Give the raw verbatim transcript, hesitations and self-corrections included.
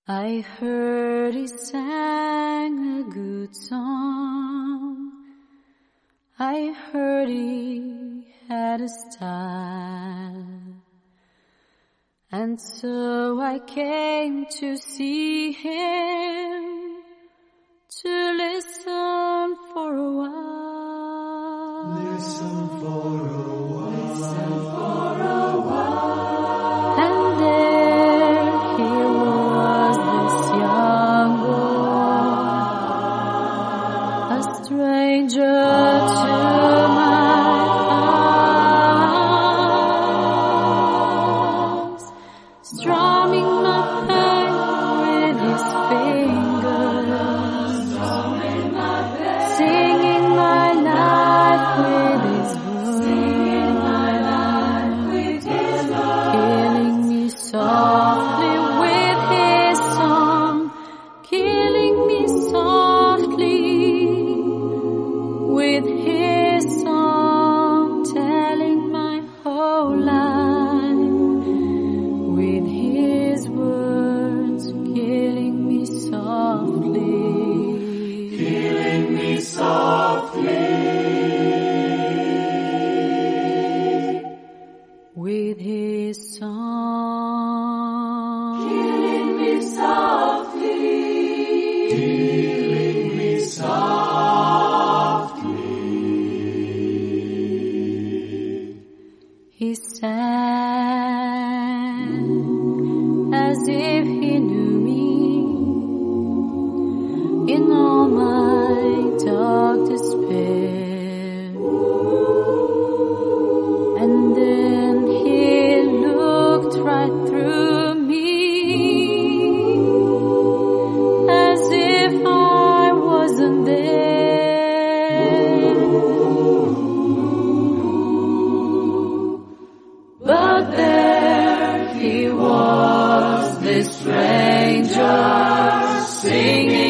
I heard he sang a good song. I heard he had a style. And so I came to see him, to listen for a while. Listen for a while. Listen for a while. And there he was, this young boy, a stranger to my eyes, strumming my pain with his fingers, singing my life with his words, killing me softly with his song, killing me softly with his song, telling my whole life with his words, killing me softly, Killing me softly. with his song, Killing me softly. Killing me softly. He sang as if he knew me in all my dark despair. And then he looked right through me as if I wasn't there. But there he was, this stranger, singing